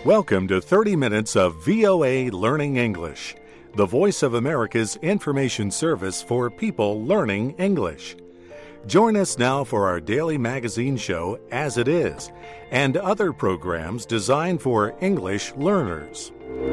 Welcome to 30 minutes of VOA Learning English, the Voice of America's information service for people learning English. Join us now for our daily magazine show, As It Is, and other programs designed for English learners.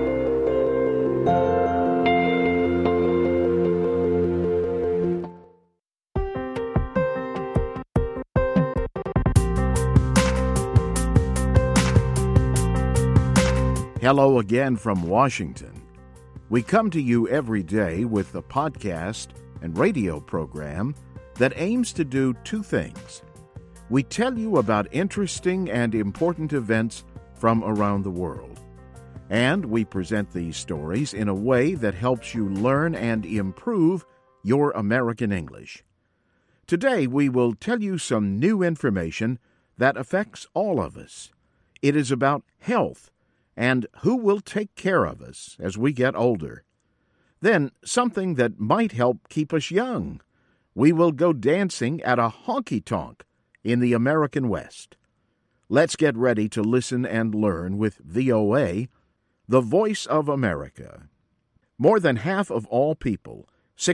Hello again from Washington. We come to you every day with a podcast and radio program that aims to do two things. We tell you about interesting and important events from around the world, and we present these stories in a way that helps you learn and improve your American English. Today we will tell you some new information that affects all of us. It is about health and who will take care of us as we get older. Then, something that might help keep us young. We will go dancing at a honky-tonk in the American West. Let's get ready to listen and learn with VOA, the Voice of America. More than half of all people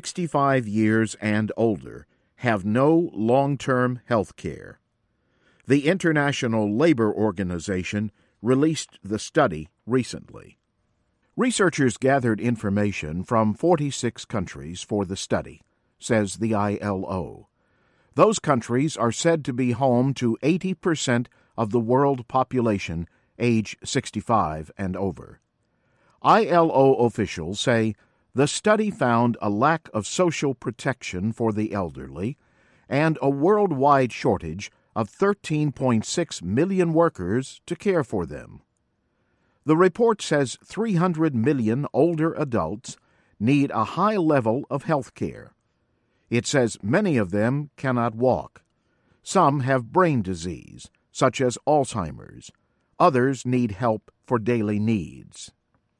65 years and older have no long-term health care. The International Labor Organization released the study recently. Researchers gathered information from 46 countries for the study, says the ILO. Those countries are said to be home to 80% of the world population age 65 and over. ILO officials say the study found a lack of social protection for the elderly and a worldwide shortage of 13.6 million workers to care for them. The report says 300 million older adults need a high level of health care. It says many of them cannot walk. Some have brain disease, such as Alzheimer's. Others need help for daily needs.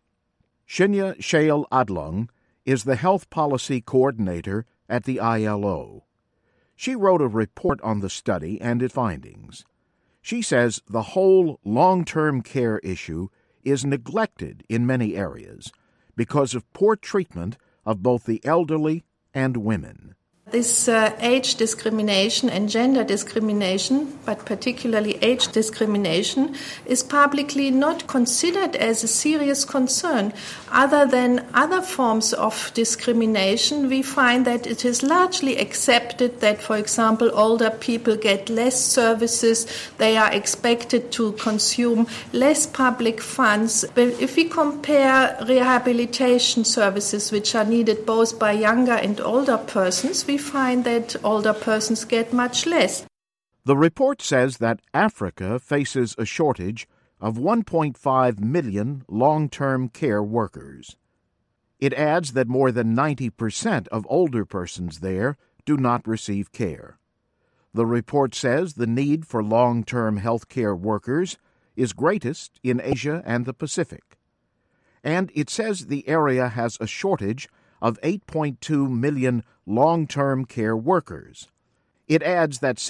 Shinya Shail Adlung is the health policy coordinator at the ILO. She wrote a report on the study and its findings. She says the whole long-term care issue is neglected in many areas because of poor treatment of both the elderly and women. This age discrimination and gender discrimination, but particularly age discrimination, is publicly not considered as a serious concern. Other than other forms of discrimination, we find that it is largely accepted that, for example, older people get less services, they are expected to consume less public funds. But if we compare rehabilitation services, which are needed both by younger and older persons, we find that older persons get much less. The report says that Africa faces a shortage of 1.5 million long-term care workers. It adds that more than 90% of older persons there do not receive care. The report says the need for long-term health care workers is greatest in Asia and the Pacific. And it says the area has a shortage of 8.2 million long-term care workers. It adds that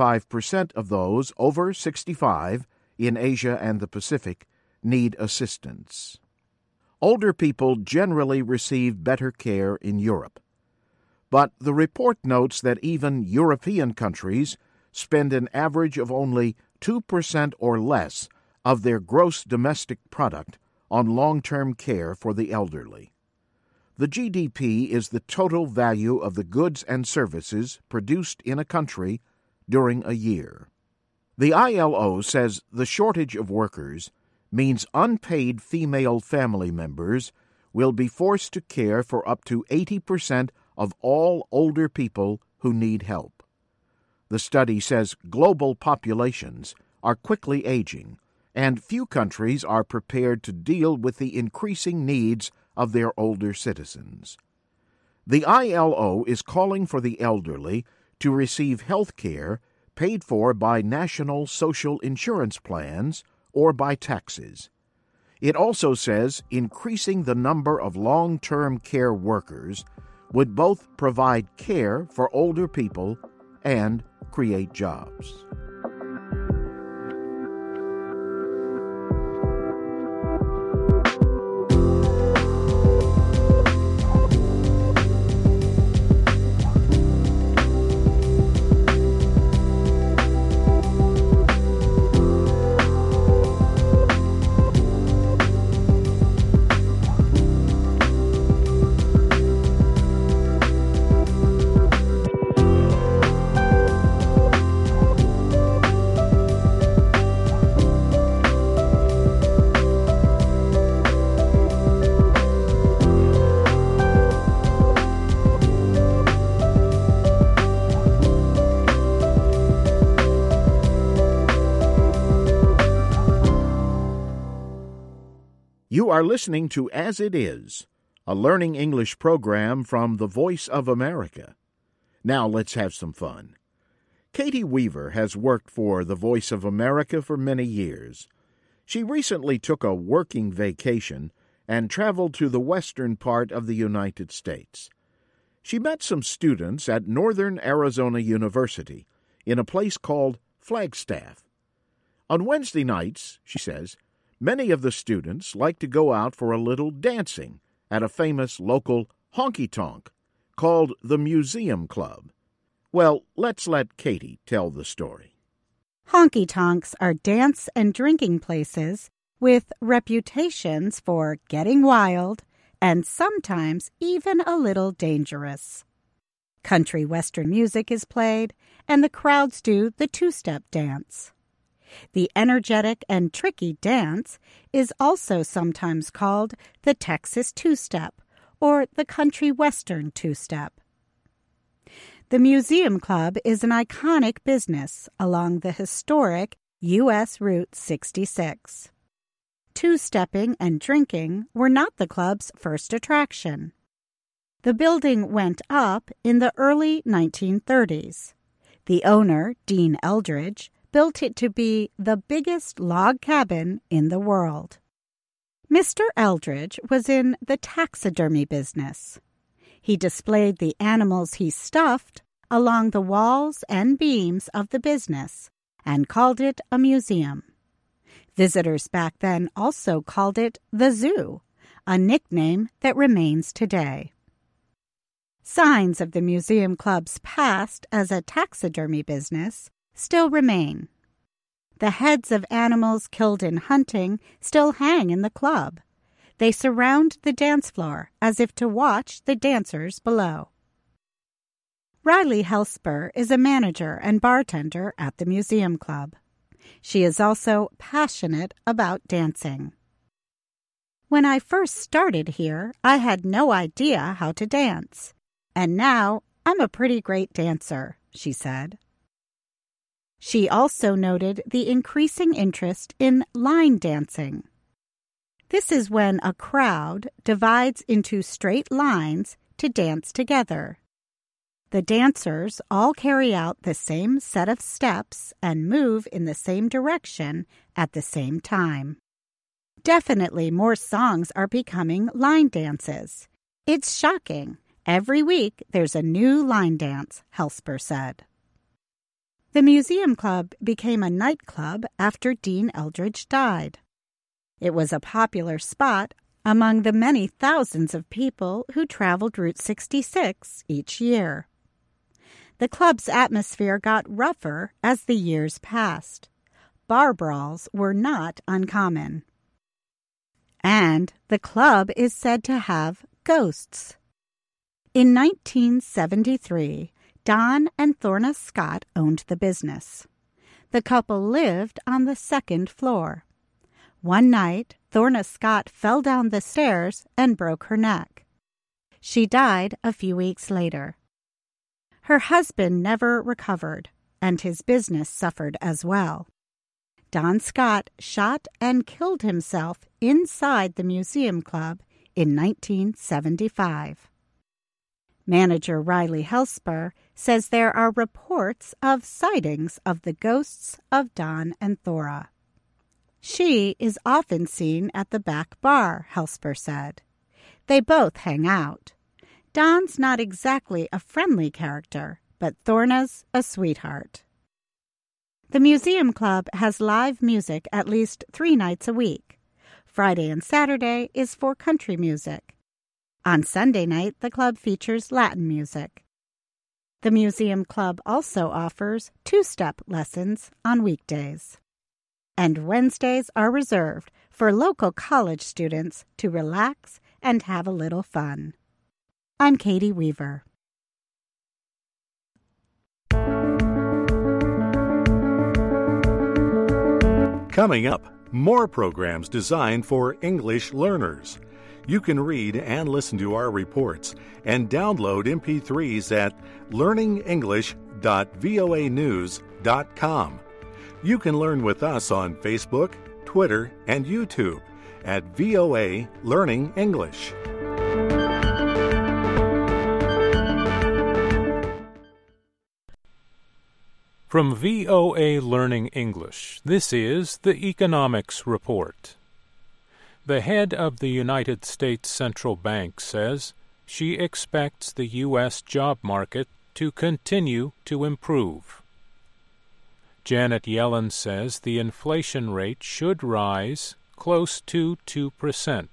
65% of those over 65 in Asia and the Pacific need assistance. Older people generally receive better care in Europe. But the report notes that even European countries spend an average of only 2% or less of their gross domestic product on long-term care for the elderly. The GDP is the total value of the goods and services produced in a country during a year. The ILO says the shortage of workers means unpaid female family members will be forced to care for up to 80% of all older people who need help. The study says global populations are quickly aging, and few countries are prepared to deal with the increasing needs of their older citizens. The ILO is calling for the elderly to receive health care paid for by national social insurance plans or by taxes. It also says increasing the number of long-term care workers would both provide care for older people and create jobs. You are listening to As It Is, a learning English program from the Voice of America. Now let's have some fun. Katie Weaver has worked for the Voice of America for many years. She recently took a working vacation and traveled to the western part of the United States. She met some students at Northern Arizona University in a place called Flagstaff. On Wednesday nights, she says, many of the students like to go out for a little dancing at a famous local honky-tonk called the Museum Club. Well, let's let Katie tell the story. Honky-tonks are dance and drinking places with reputations for getting wild and sometimes even a little dangerous. Country western music is played, and the crowds do the two-step dance. The energetic and tricky dance is also sometimes called the Texas two-step or the country western two-step. The Museum Club is an iconic business along the historic U.S. Route 66. Two-stepping and drinking were not the club's first attraction. The building went up in the early 1930s. The owner, Dean Eldridge, built it to be the biggest log cabin in the world. Mr. Eldridge was in the taxidermy business. He displayed the animals he stuffed along the walls and beams of the business and called it a museum. Visitors back then also called it the zoo, a nickname that remains today. Signs of the Museum Club's past as a taxidermy business still remain. The heads of animals killed in hunting still hang in the club. They surround the dance floor as if to watch the dancers below. Riley Helsper is a manager and bartender at the Museum Club. She is also passionate about dancing. When I first started here, I had no idea how to dance. And now I'm a pretty great dancer, she said. She also noted the increasing interest in line dancing. This is when a crowd divides into straight lines to dance together. The dancers all carry out the same set of steps and move in the same direction at the same time. Definitely more songs are becoming line dances. It's shocking. Every week there's a new line dance, Helsper said. The Museum Club became a nightclub after Dean Eldridge died. It was a popular spot among the many thousands of people who traveled Route 66 each year. The club's atmosphere got rougher as the years passed. Bar brawls were not uncommon. And the club is said to have ghosts. In 1973, Don and Thorna Scott owned the business. The couple lived on the second floor. One night, Thorna Scott fell down the stairs and broke her neck. She died a few weeks later. Her husband never recovered, and his business suffered as well. Don Scott shot and killed himself inside the Museum Club in 1975. Manager Riley Helsper says there are reports of sightings of the ghosts of Don and Thora. She is often seen at the back bar, Helsper said. They both hang out. Don's not exactly a friendly character, but Thorna's a sweetheart. The Museum Club has live music at least 3 nights a week. Friday and Saturday is for country music. On Sunday night, the club features Latin music. The Museum Club also offers two-step lessons on weekdays. And Wednesdays are reserved for local college students to relax and have a little fun. I'm Katie Weaver. Coming up, more programs designed for English learners. You can read and listen to our reports and download MP3s at learningenglish.voanews.com. You can learn with us on Facebook, Twitter, and YouTube, at VOA Learning English. From VOA Learning English, this is the Economics Report. The head of the United States Central Bank says she expects the U.S. job market to continue to improve. Janet Yellen says the inflation rate should rise close to 2%.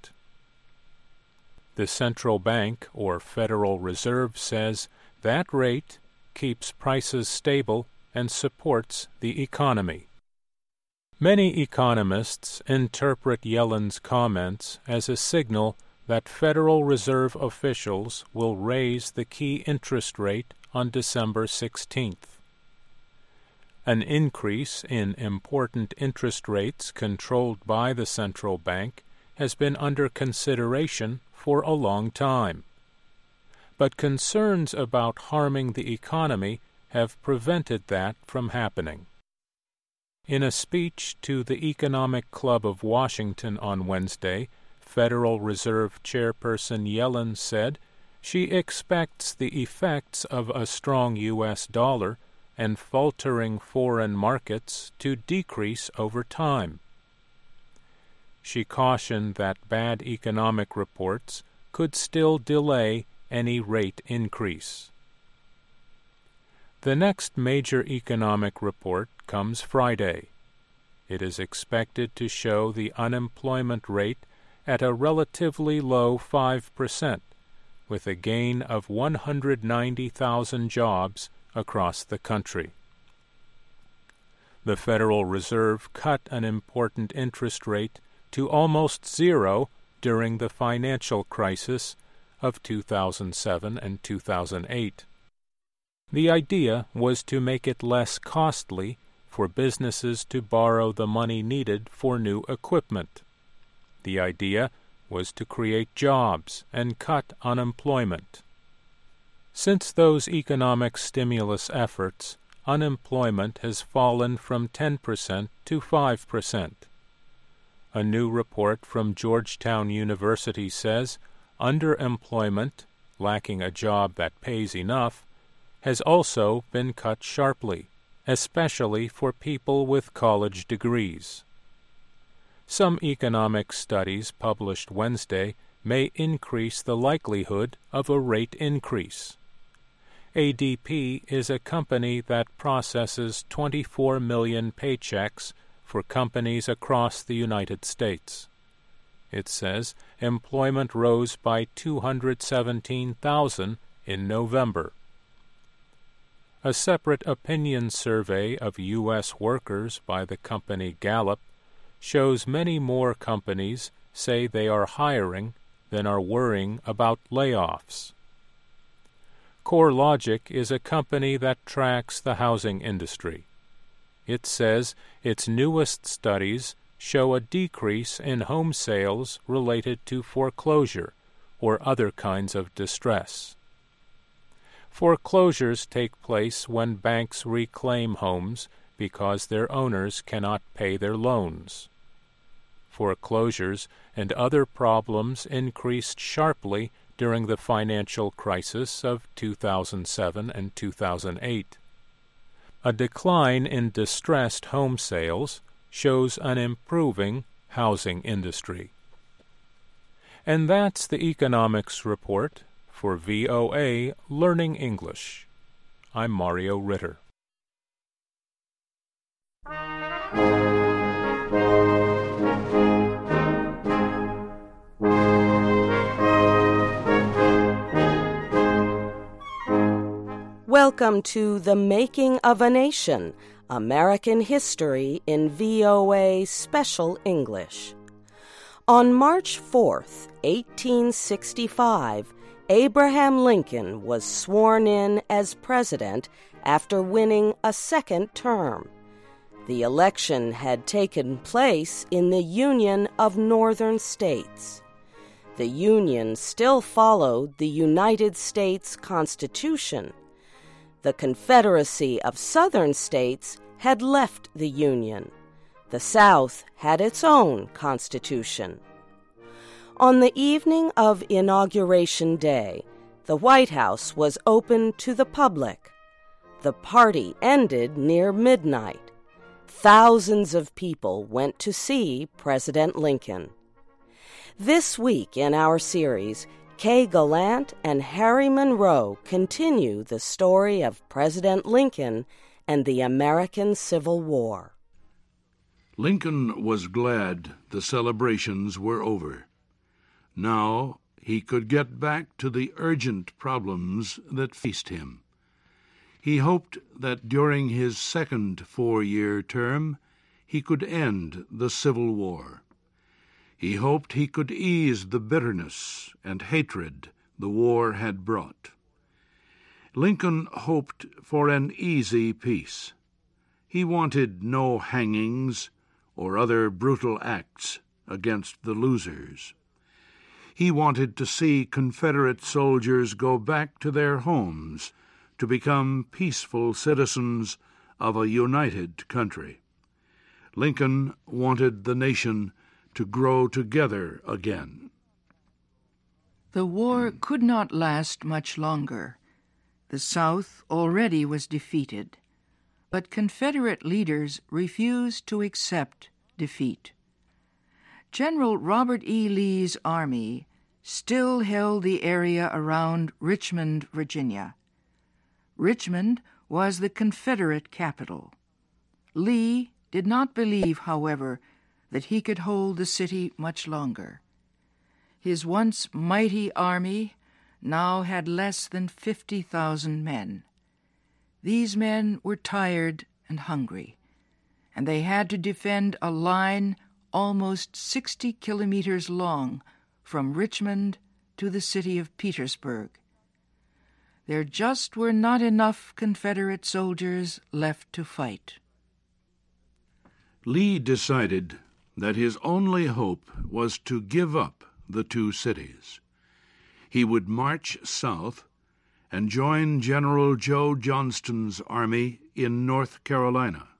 The central bank, or Federal Reserve, says that rate keeps prices stable and supports the economy. Many economists interpret Yellen's comments as a signal that Federal Reserve officials will raise the key interest rate on December 16th. An increase in important interest rates controlled by the central bank has been under consideration for a long time. But concerns about harming the economy have prevented that from happening. In a speech to the Economic Club of Washington on Wednesday, Federal Reserve Chairperson Yellen said she expects the effects of a strong U.S. dollar and faltering foreign markets to decrease over time. She cautioned that bad economic reports could still delay any rate increase. The next major economic report comes Friday. It is expected to show the unemployment rate at a relatively low 5%, with a gain of 190,000 jobs across the country. The Federal Reserve cut an important interest rate to almost zero during the financial crisis of 2007 and 2008. The idea was to make it less costly for businesses to borrow the money needed for new equipment. The idea was to create jobs and cut unemployment. Since those economic stimulus efforts, unemployment has fallen from 10% to 5%. A new report from Georgetown University says underemployment, lacking a job that pays enough, has also been cut sharply, especially for people with college degrees. Some economic studies published Wednesday may increase the likelihood of a rate increase. ADP is a company that processes 24 million paychecks for companies across the United States. It says employment rose by 217,000 in November. A separate opinion survey of U.S. workers by the company Gallup shows many more companies say they are hiring than are worrying about layoffs. CoreLogic is a company that tracks the housing industry. It says its newest studies show a decrease in home sales related to foreclosure or other kinds of distress. Foreclosures take place when banks reclaim homes because their owners cannot pay their loans. Foreclosures and other problems increased sharply during the financial crisis of 2007 and 2008. A decline in distressed home sales shows an improving housing industry. And that's the Economics Report for VOA Learning English. I'm Mario Ritter. Welcome to The Making of a Nation, American History in VOA Special English. On March 4th, 1865, Abraham Lincoln was sworn in as president after winning a second term. The election had taken place in the Union of Northern States. The Union still followed the United States Constitution. The Confederacy of Southern States had left the Union. The South had its own constitution. On the evening of Inauguration Day, the White House was open to the public. The party ended near midnight. Thousands of people went to see President Lincoln. This week in our series, Kay Gallant and Harry Monroe continue the story of President Lincoln and the American Civil War. Lincoln was glad the celebrations were over. Now he could get back to the urgent problems that faced him. He hoped that during his second 4-year term he could end the Civil War. He hoped he could ease the bitterness and hatred the war had brought. Lincoln hoped for an easy peace. He wanted no hangings or other brutal acts against the losers. He wanted to see Confederate soldiers go back to their homes to become peaceful citizens of a united country. Lincoln wanted the nation to grow together again. The war could not last much longer. The South already was defeated, but Confederate leaders refused to accept defeat. General Robert E. Lee's army still held the area around Richmond, Virginia. Richmond was the Confederate capital. Lee did not believe, however, that he could hold the city much longer. His once mighty army now had less than 50,000 men. These men were tired and hungry, and they had to defend a line almost 60 kilometers long from Richmond to the city of Petersburg. There just were not enough Confederate soldiers left to fight. Lee decided that his only hope was to give up the two cities. He would march south and join General Joe Johnston's army in North Carolina.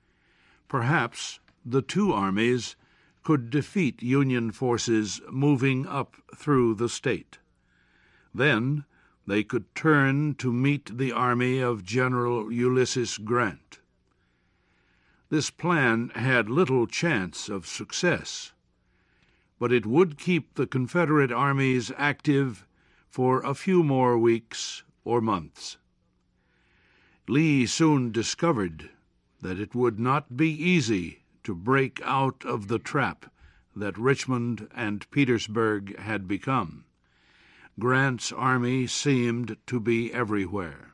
Perhaps the two armies could defeat Union forces moving up through the state. Then they could turn to meet the army of General Ulysses Grant. This plan had little chance of success, but it would keep the Confederate armies active for a few more weeks or months. Lee soon discovered that it would not be easy to break out of the trap that Richmond and Petersburg had become. Grant's army seemed to be everywhere.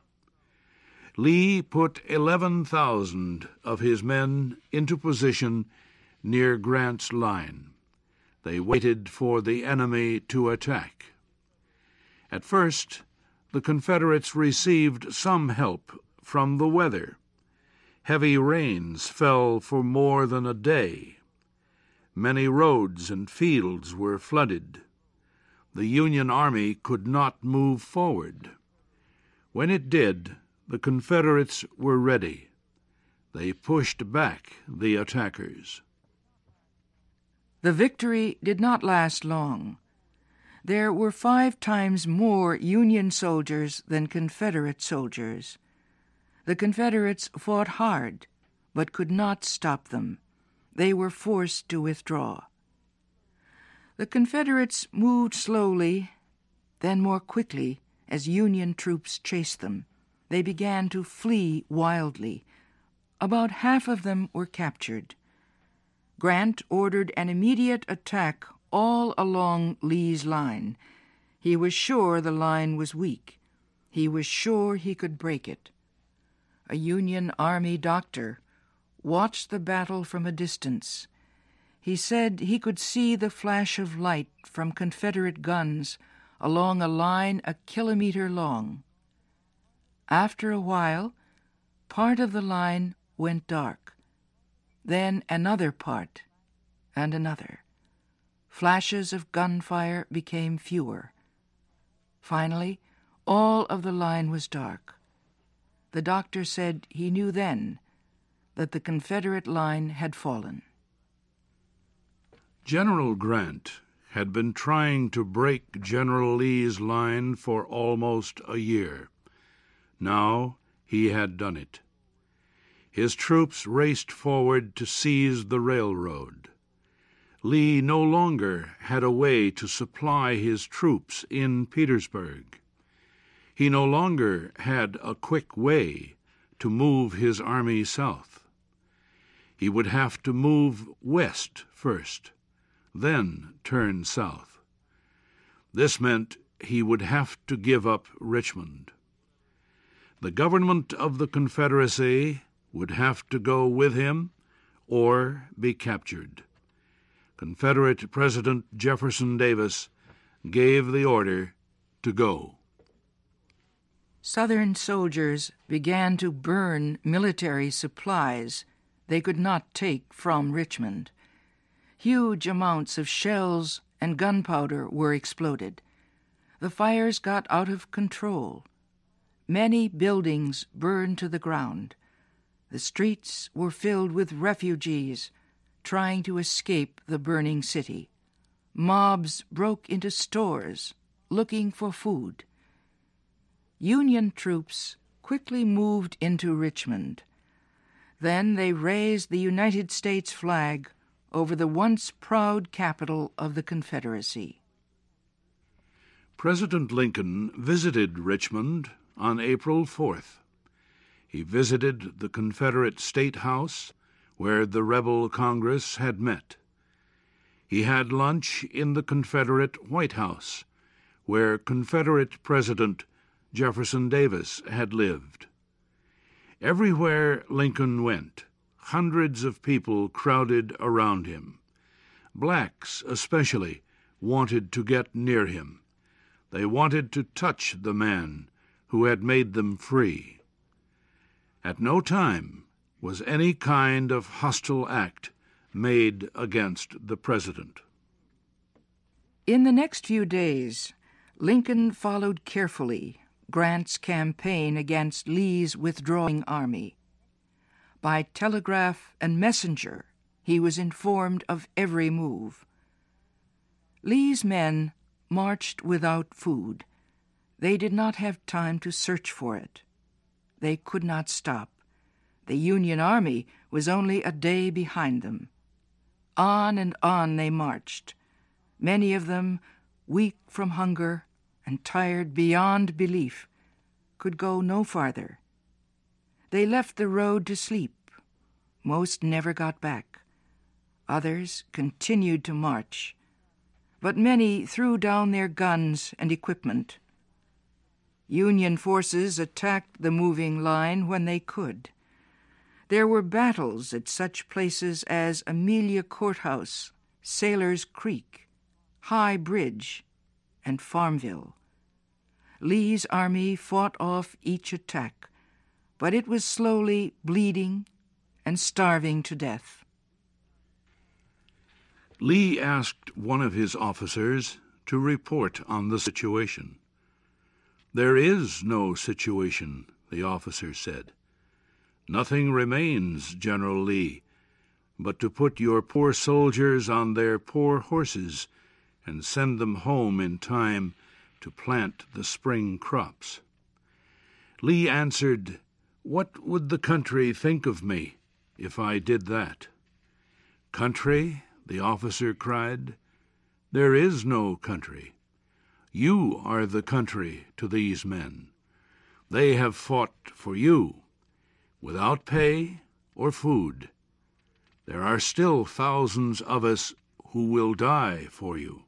Lee put 11,000 of his men into position near Grant's line. They waited for the enemy to attack. At first, the Confederates received some help from the weather. Heavy rains fell for more than a day. Many roads and fields were flooded. The Union army could not move forward. When it did, the Confederates were ready. They pushed back the attackers. The victory did not last long. There were 5 times more Union soldiers than Confederate soldiers. The Confederates fought hard, but could not stop them. They were forced to withdraw. The Confederates moved slowly, then more quickly, as Union troops chased them. They began to flee wildly. About half of them were captured. Grant ordered an immediate attack all along Lee's line. He was sure the line was weak. He was sure he could break it. A Union Army doctor watched the battle from a distance. He said he could see the flash of light from Confederate guns along a line a kilometer long. After a while, part of the line went dark. Then another part, and another. Flashes of gunfire became fewer. Finally, all of the line was dark. The doctor said he knew then that the Confederate line had fallen. General Grant had been trying to break General Lee's line for almost a year. Now he had done it. His troops raced forward to seize the railroad. Lee no longer had a way to supply his troops in Petersburg. He no longer had a quick way to move his army south. He would have to move west first, then turn south. This meant he would have to give up Richmond. The government of the Confederacy would have to go with him or be captured. Confederate President Jefferson Davis gave the order to go. Southern soldiers began to burn military supplies they could not take from Richmond. Huge amounts of shells and gunpowder were exploded. The fires got out of control. Many buildings burned to the ground. The streets were filled with refugees trying to escape the burning city. Mobs broke into stores looking for food. Union troops quickly moved into Richmond. Then they raised the United States flag over the once proud capital of the Confederacy. President Lincoln visited Richmond on April 4th. He visited the Confederate State House, where the rebel Congress had met. He had lunch in the Confederate White House, where Confederate President Jefferson Davis had lived. Everywhere Lincoln went, hundreds of people crowded around him. Blacks, especially, wanted to get near him. They wanted to touch the man who had made them free. At no time was any kind of hostile act made against the president. In the next few days, Lincoln followed carefully Grant's campaign against Lee's withdrawing army. By telegraph and messenger, he was informed of every move. Lee's men marched without food. They did not have time to search for it. They could not stop. The Union Army was only a day behind them. On and on they marched, many of them, weak from hunger and tired beyond belief, could go no farther. They left the road to sleep. Most never got back. Others continued to march, but many threw down their guns and equipment. Union forces attacked the moving line when they could. There were battles at such places as Amelia Courthouse, Sailor's Creek, High Bridge, and Farmville. Lee's army fought off each attack, but it was slowly bleeding and starving to death. Lee asked one of his officers to report on the situation. "There is no situation," the officer said. "Nothing remains, General Lee, but to put your poor soldiers on their poor horses and send them home in time to plant the spring crops." Lee answered, "What would the country think of me if I did that?" "Country?" the officer cried. "There is no country. You are the country to these men. They have fought for you, without pay or food. There are still thousands of us who will die for you."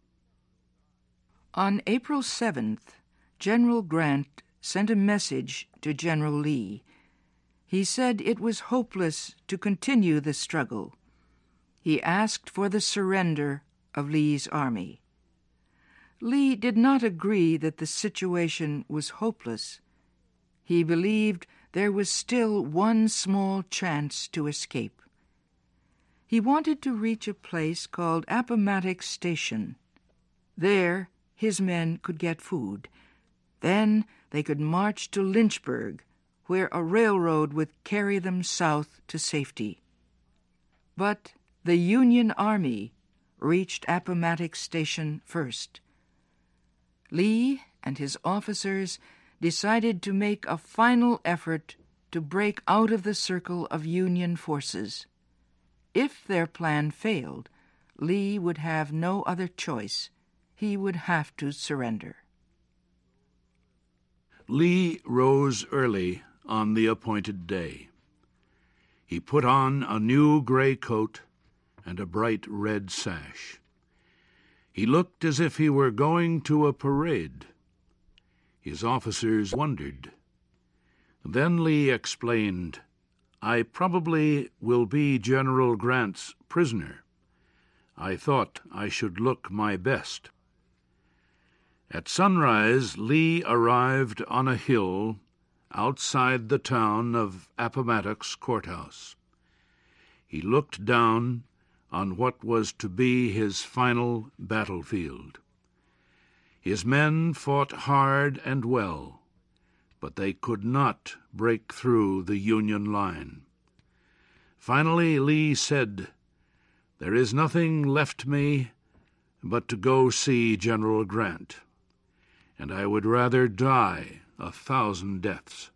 On April 7th, General Grant sent a message to General Lee. He said it was hopeless to continue the struggle. He asked for the surrender of Lee's army. Lee did not agree that the situation was hopeless. He believed there was still one small chance to escape. He wanted to reach a place called Appomattox Station. There, his men could get food. Then they could march to Lynchburg, where a railroad would carry them south to safety. But the Union Army reached Appomattox Station first. Lee and his officers decided to make a final effort to break out of the circle of Union forces. If their plan failed, Lee would have no other choice. He would have to surrender. Lee rose early on the appointed day. He put on a new gray coat and a bright red sash. He looked as if he were going to a parade. His officers wondered. Then Lee explained, "I probably will be General Grant's prisoner. I thought I should look my best." At sunrise, Lee arrived on a hill outside the town of Appomattox Courthouse. He looked down on what was to be his final battlefield. His men fought hard and well, but they could not break through the Union line. Finally, Lee said, "There is nothing left me but to go see General Grant, and I would rather die 1,000 deaths."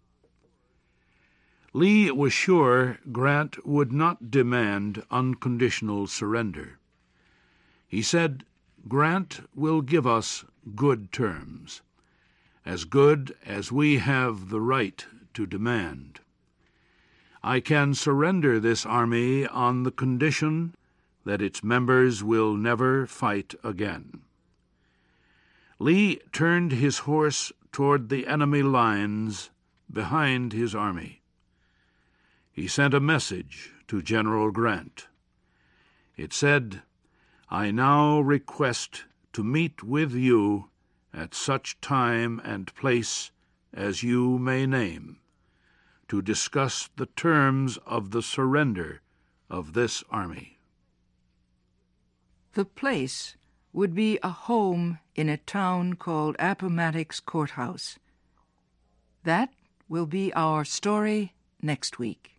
Lee was sure Grant would not demand unconditional surrender. He said, "Grant will give us good terms, as good as we have the right to demand. I can surrender this army on the condition that its members will never fight again." Lee turned his horse toward the enemy lines behind his army. He sent a message to General Grant. It said, "I now request to meet with you at such time and place as you may name, to discuss the terms of the surrender of this army." The place would be a home in a town called Appomattox Courthouse. That will be our story next week.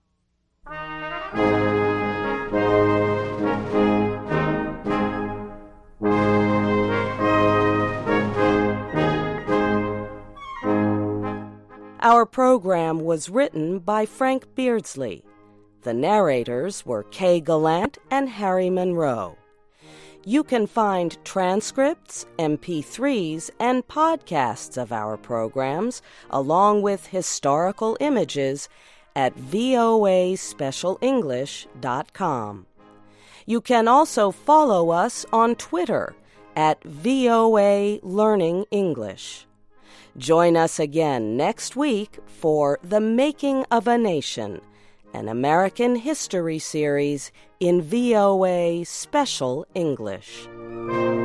Our program was written by Frank Beardsley. The narrators were Kay Gallant and Harry Monroe. You can find transcripts, MP3s, and podcasts of our programs, along with historical images, at voaspecialenglish.com. You can also follow us on Twitter at VOA Learning English. Join us again next week for The Making of a Nation, an American history series in VOA Special English.